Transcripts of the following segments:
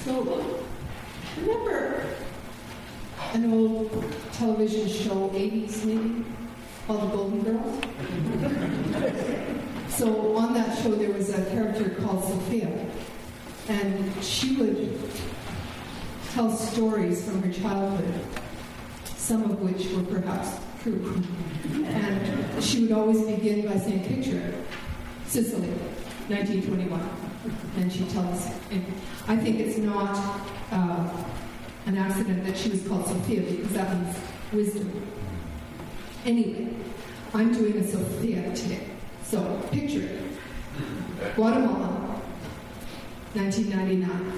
So, remember an old television show, 80s maybe, called The Golden Girls? So on that show there was a character called Sophia, and she would tell stories from her childhood, some of which were perhaps true. And she would always begin by saying, picture it, Sicily, 1921. And she'd tell us, I think it's not an accident that she was called Sophia, because that means wisdom. Anyway, I'm doing a Sophia today. So, picture it. Guatemala, 1999.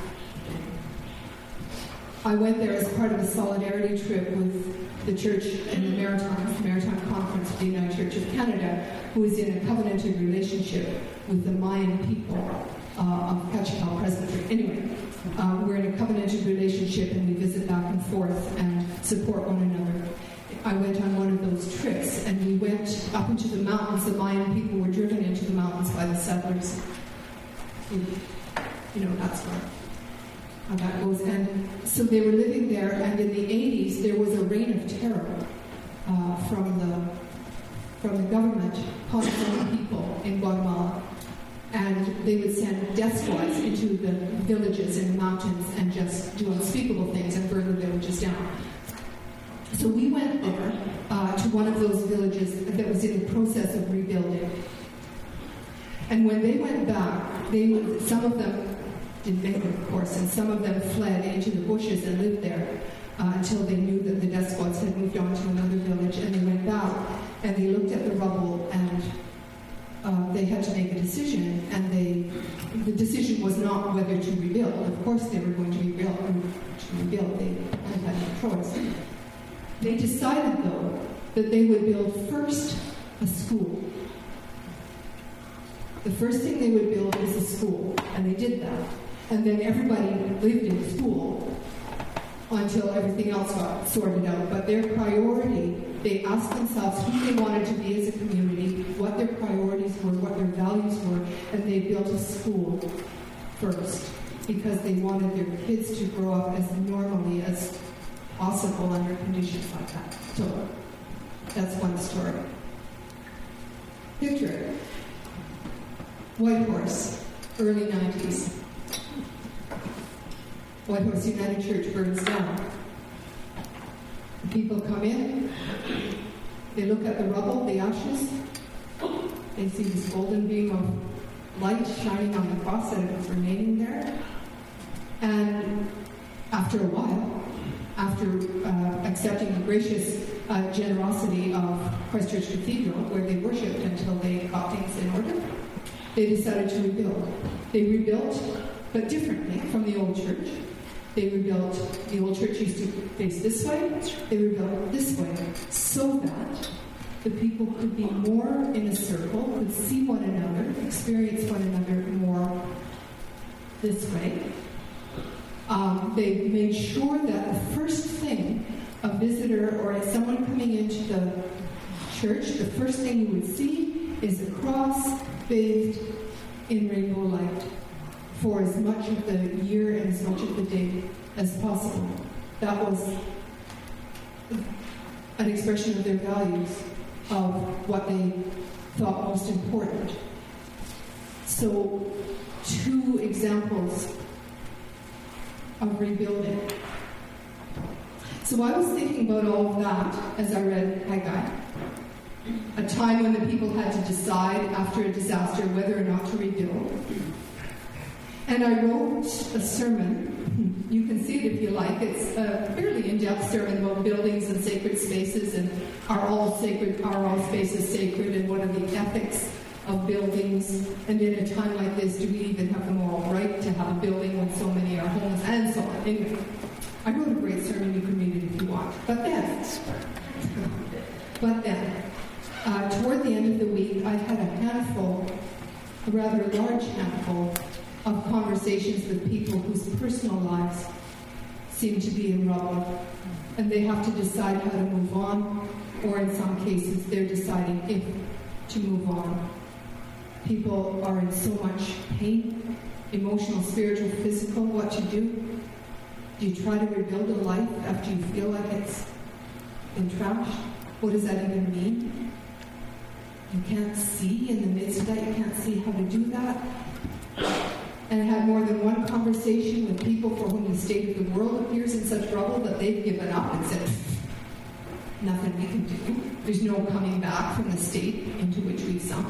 I went there as part of a solidarity trip with the church in the Maritime Conference of the United Church of Canada, who is in a covenanted relationship with the Mayan people of Cachipal Presbytery. Anyway, we're in a covenanted relationship, and we visit back and forth and support one another. I went on one of those trips, and we went up into the mountains. The Mayan people were driven into the mountains by the settlers. That's how that goes. And so they were living there, and in the 80s, there was a reign of terror from the government upon its own people in Guatemala. And they would send death squads into the villages in the mountains and just do unspeakable things and burn the villages down. So we went there to one of those villages that was in the process of rebuilding. And when they went back, some of them didn't make it, of course, and some of them fled into the bushes and lived there until they knew that the death squads had moved on to another village. And they went back and they looked at the rubble, and they had to make a decision. And the decision was not whether to rebuild. Of course, they were going to rebuild. They had no choice. They decided, though, that they would build first a school. The first thing they would build is a school, and they did that. And then everybody lived in the school until everything else got sorted out. But their priority, they asked themselves who they wanted to be as a community, what their priorities were, what their values were, and they built a school first because they wanted their kids to grow up as normally as possible under conditions like that. So that's one story. Picture it. Whitehorse, early 90s. Whitehorse United Church burns down. The people come in, they look at the rubble, the ashes, they see this golden beam of light shining on the cross that was remaining there. And after a while, after accepting the gracious generosity of Christchurch Cathedral, where they worshipped until they got things in order, they decided to rebuild. They rebuilt, but differently from the old church. They rebuilt, the old church used to face this way, they rebuilt it this way, so that the people could be more in a circle, could see one another, experience one another more this way. They made sure that the first thing a visitor or someone coming into the church, the first thing you would see is a cross bathed in rainbow light for as much of the year and as much of the day as possible. That was an expression of their values, of what they thought most important. So, two examples of rebuilding. So I was thinking about all of that as I read Haggai. A time when the people had to decide after a disaster whether or not to rebuild. And I wrote a sermon. You can see it if you like. It's a fairly in-depth sermon about buildings and sacred spaces, and are all spaces sacred, and what are the ethics of buildings, and in a time like this, do we even have the moral right to have a building when so many are homes, and so on. Anyway, I wrote a great sermon. You can read it if you want. But then, toward the end of the week, I had a rather large handful of conversations with people whose personal lives seem to be in rubble, and they have to decide how to move on, or in some cases, they're deciding if to move on. People are in so much pain, emotional, spiritual, physical, what to do. Do you try to rebuild a life after you feel like it's been trashed? What does that even mean? You can't see in the midst of that. You can't see how to do that. And I had more than one conversation with people for whom the state of the world appears in such trouble that they've given up and said, nothing we can do. There's no coming back from the state into which we've sunk.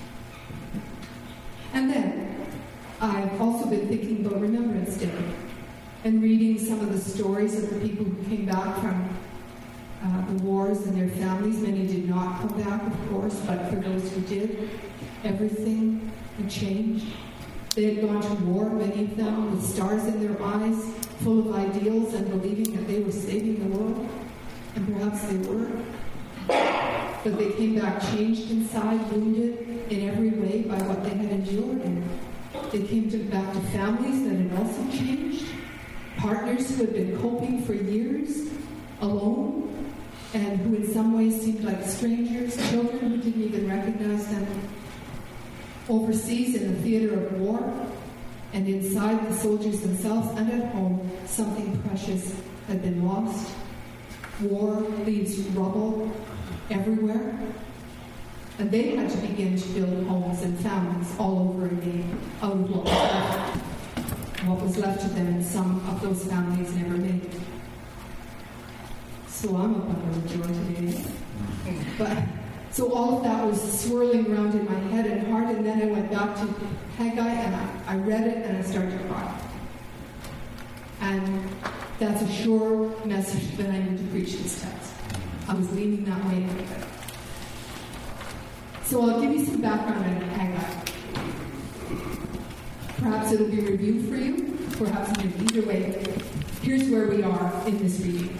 And then, I've also been thinking about Remembrance Day and reading some of the stories of the people who came back from the wars and their families. Many did not come back, of course, but for those who did, everything had changed. They had gone to war, many of them, with stars in their eyes, full of ideals and believing that they were saving the world. And perhaps they were. But they came back changed inside, wounded in every way by what they had endured. And they came back to families that had also changed. Partners who had been coping for years, alone, and who in some ways seemed like strangers, children who didn't even recognize them. Overseas in the theater of war, and inside the soldiers themselves and at home, something precious had been lost. War leaves rubble everywhere, and they had to begin to build homes and families all over again out of what was left of them, and some of those families never made it. So I'm a bundle of joy today. But so all of that was swirling around in my head and heart, and then I went back to Haggai and I read it and I started to cry. And that's a sure message that I need to preach this text. I was leaning that way a little bit. So I'll give you some background on Haggai. Perhaps it'll be review for you, perhaps maybe either way. Here's where we are in this reading.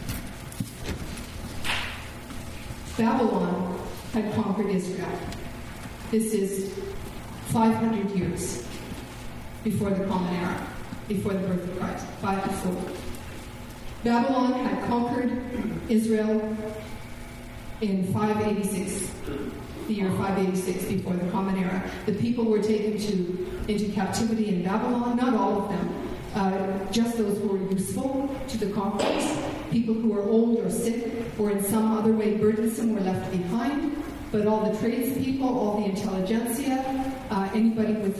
Babylon had conquered Israel. This is 500 years before the Common Era, before the birth of Christ, 500. Babylon had conquered Israel in 586, the year 586 before the Common Era. The people were taken into captivity in Babylon, not all of them, just those who were useful to the conquerors. People who were old or sick or in some other way burdensome were left behind, but all the tradespeople, all the intelligentsia, anybody with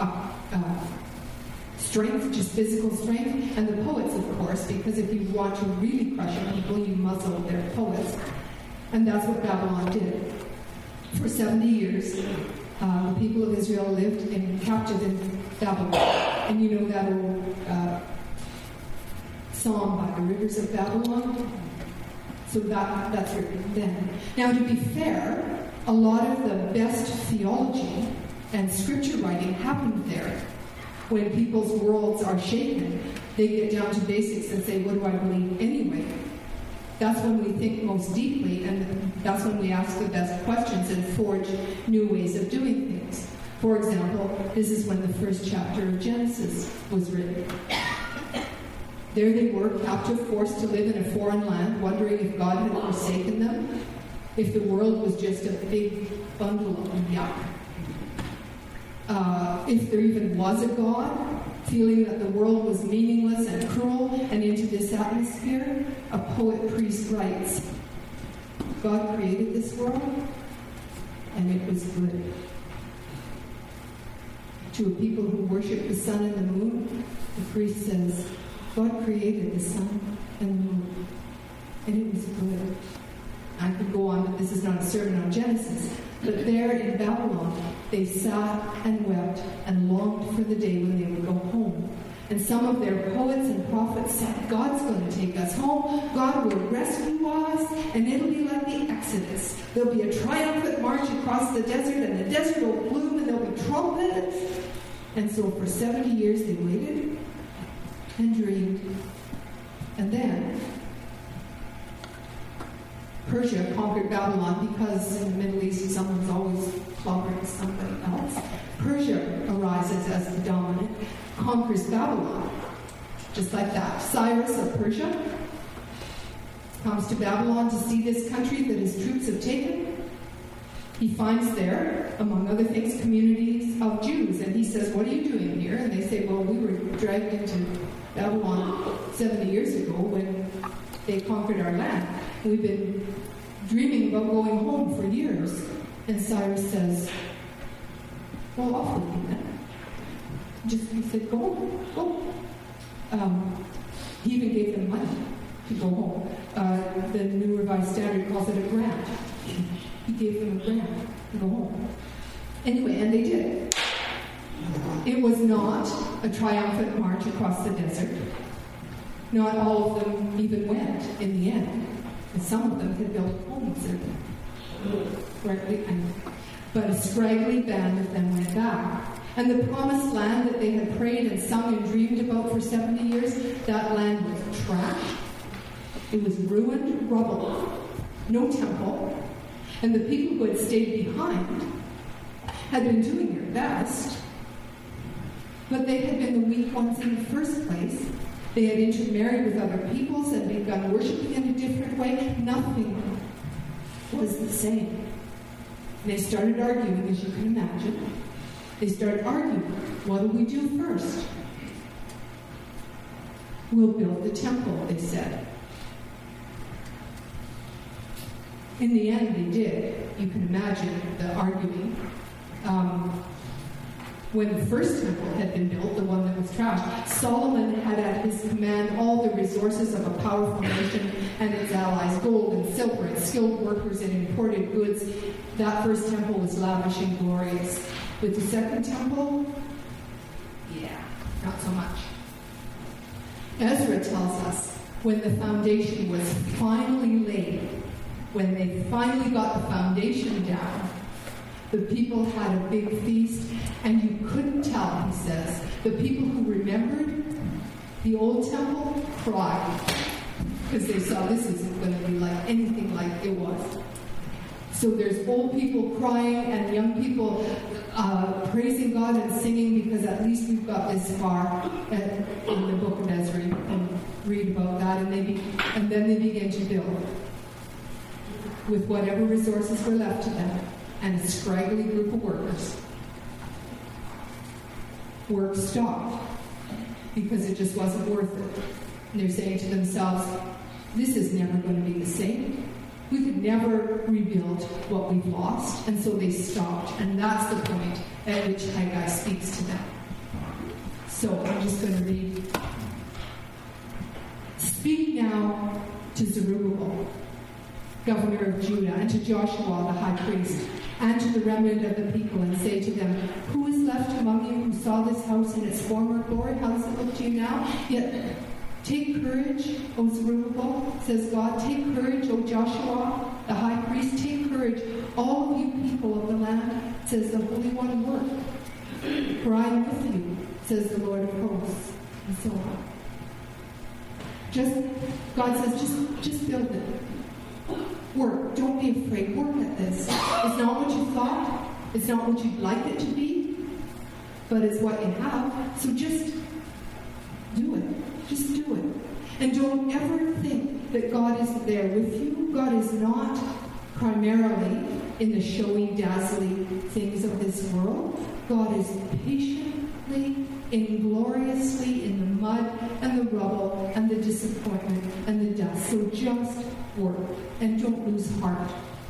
strength, just physical strength, and the poets, of course, because if you want to really crush people, you muzzle their poets. And that's what Babylon did. For 70 years, the people of Israel lived captive in Babylon. And you know that old song by the rivers of Babylon? So that's written then. Now, to be fair, a lot of the best theology and scripture writing happened there. When people's worlds are shaken, they get down to basics and say, what do I believe anyway? That's when we think most deeply, and that's when we ask the best questions and forge new ways of doing things. For example, this is when the first chapter of Genesis was written. There they were, captive, forced to live in a foreign land, wondering if God had forsaken them, if the world was just a big bundle of yuck. If there even was a God, feeling that the world was meaningless and cruel, and into this atmosphere, a poet-priest writes, God created this world, and it was good. To a people who worship the sun and the moon, the priest says, God created the sun and the moon, and it was good. I could go on, but this is not a sermon on Genesis. But there in Babylon, they sat and wept and longed for the day when they would go home. And some of their poets and prophets said, God's going to take us home. God will rescue us, and it'll be like the Exodus. There'll be a triumphant march across the desert, and the desert will bloom, and there'll be trumpets. And so for 70 years they waited and dreamed. And then Persia conquered Babylon, because in the Middle East someone's always clobbering somebody else. Persia arises as the dominant, conquers Babylon, just like that. Cyrus of Persia comes to Babylon to see this country that his troops have taken. He finds there, among other things, communities of Jews. And he says, what are you doing here? And they say, well, we were dragged into Babylon 70 years ago when they conquered our land. We've been dreaming about going home for years. And Cyrus says, well, off with you then. He said, go. He even gave them money to go home. The New Revised Standard calls it a grant. He gave them a grant to go home. Anyway, and they did. It was not a triumphant march across the desert. Not all of them even went in the end. And some of them had built homes but a scraggly band of them went back. And the promised land that they had prayed and sung and dreamed about for 70 years, that land was trashed. It was ruined rubble. No temple. And the people who had stayed behind had been doing their best. But they had been the weak ones in the first place. They had intermarried with other peoples and begun worshiping in a different way. Nothing was the same. And they started arguing, as you can imagine. They started arguing, what do we do first? We'll build the temple, they said. In the end, they did. You can imagine the arguing. When the first temple had been built, the one that was trashed, Solomon had at his command all the resources of a powerful nation and its allies, gold and silver and skilled workers and imported goods. That first temple was lavish and glorious. With the second temple, not so much. Ezra tells us when the foundation was finally laid, when they finally got the foundation down, the people had a big feast, and you couldn't tell, he says. The people who remembered the old temple cried because they saw this isn't going to be like anything like it was. So there's old people crying and young people praising God and singing because at least we've got this far in the book of Ezra. You can read about that, and then they begin to build with whatever resources were left to them. And a scraggly group of workers. Work stopped because it just wasn't worth it. And they're saying to themselves, this is never going to be the same. We could never rebuild what we've lost. And so they stopped. And that's the point at which Haggai speaks to them. So I'm just going to read. Speak now to Zerubbabel, governor of Judah, and to Joshua, the high priest, and to the remnant of the people, and say to them, who is left among you who saw this house in its former glory? How does it look to you now? Yet take courage, O Zerubbabel, says God. Take courage, O Joshua, the high priest. Take courage, all of you people of the land, says the Holy One of Work. For I am with you, says the Lord of hosts, and so on. God says, just build it. Work. Don't be afraid. Work at this. It's not what you thought. It's not what you'd like it to be. But it's what you have. So just do it. Just do it. And don't ever think that God isn't there with you. God is not primarily in the showy, dazzling things of this world. God is patiently, ingloriously in the mud and the rubble and the disappointment and the dust. So just work and don't lose heart.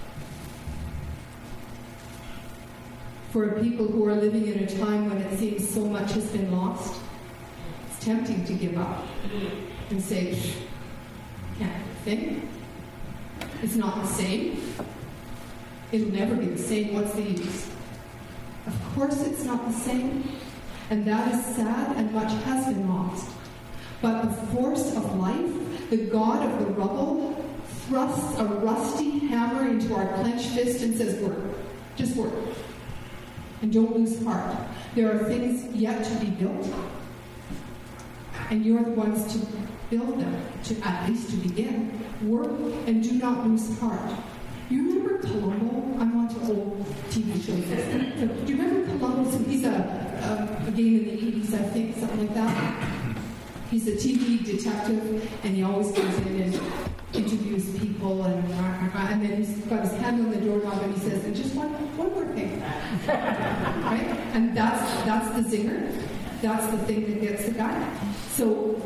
For people who are living in a time when it seems so much has been lost, it's tempting to give up and say, can't think. It's not the same. It'll never be the same. What's the use? Of course it's not the same. And that is sad, and much has been lost. But the force of life, the God of the rubble, thrusts a rusty hammer into our clenched fist and says, work. Just work. And don't lose heart. There are things yet to be built. And you're the ones to build them, at least to begin. Work and do not lose heart. You remember Columbo? I'm on to old TV shows. Do you remember Columbo? So he's a game in the 80s, I think, something like that. He's a TV detective, and he always goes in and interviews people, and then he's got his hand on the doorknob, and he says, and just one one more thing. Right? And that's the zinger. That's the thing that gets the guy. So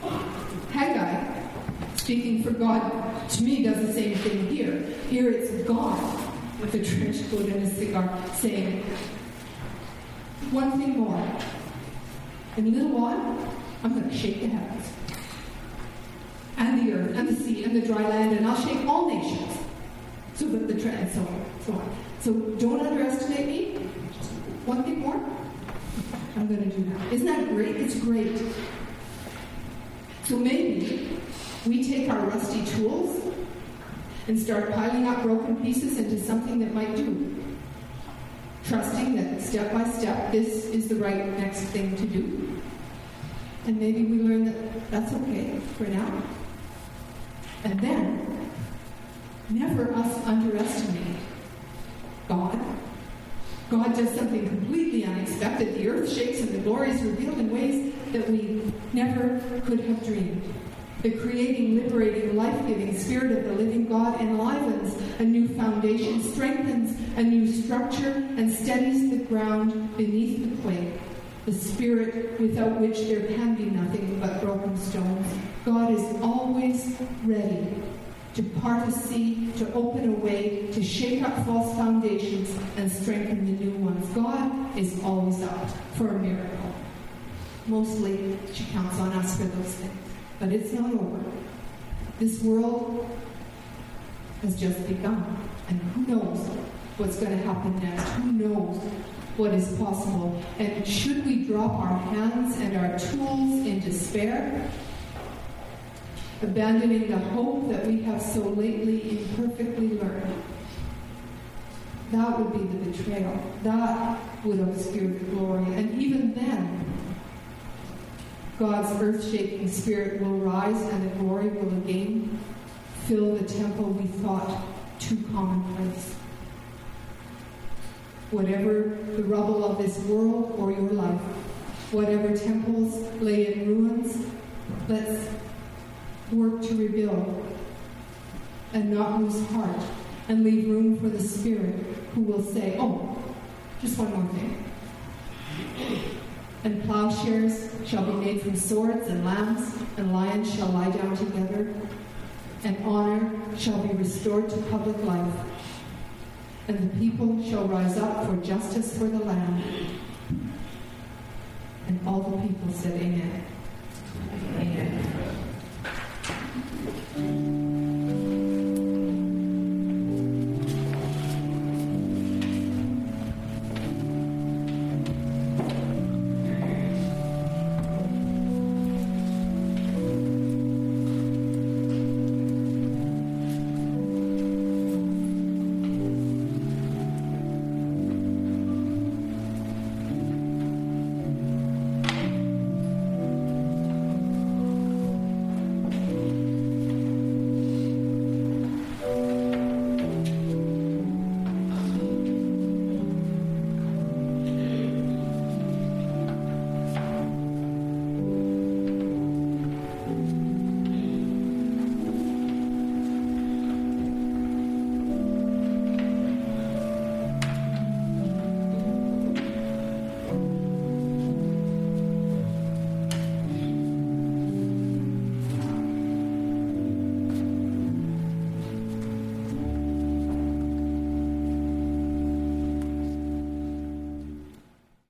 Haggai, speaking for God, to me does the same thing here. Here it's God with a trench coat and a cigar saying, one thing more. In a little while, I'm going to shake the heavens and the earth and the sea and the dry land, and I'll shake all nations. So that the trend, and so on. So don't underestimate me. One thing more. I'm going to do that. Isn't that great? It's great. So maybe we take our rusty tools and start piling up broken pieces into something that might do. Trusting that step by step, this is the right next thing to do. And maybe we learn that that's okay for now. And then, never us underestimate God. God does something completely unexpected. The earth shakes and the glory is revealed in ways that we never could have dreamed. The creating, liberating, life-giving Spirit of the living God enlivens a new foundation, strengthens a new structure, and steadies the ground beneath the quake. The Spirit without which there can be nothing but broken stones. God is always ready to part a sea, to open a way, to shake up false foundations and strengthen the new ones. God is always up for a miracle. Mostly, she counts on us for those things. But it's not over. This world has just begun. And who knows what's going to happen next? Who knows what is possible? And should we drop our hands and our tools in despair, abandoning the hope that we have so lately imperfectly learned? That would be the betrayal. That would obscure the glory. And even then, God's earth-shaking Spirit will rise and the glory will again fill the temple we thought too commonplace. Whatever the rubble of this world or your life, whatever temples lay in ruins, let's work to rebuild and not lose heart and leave room for the Spirit who will say, oh, just one more thing. And plowshares shall be made from swords, and lambs and lions shall lie down together, and honor shall be restored to public life, and the people shall rise up for justice for the land. And all the people said, amen.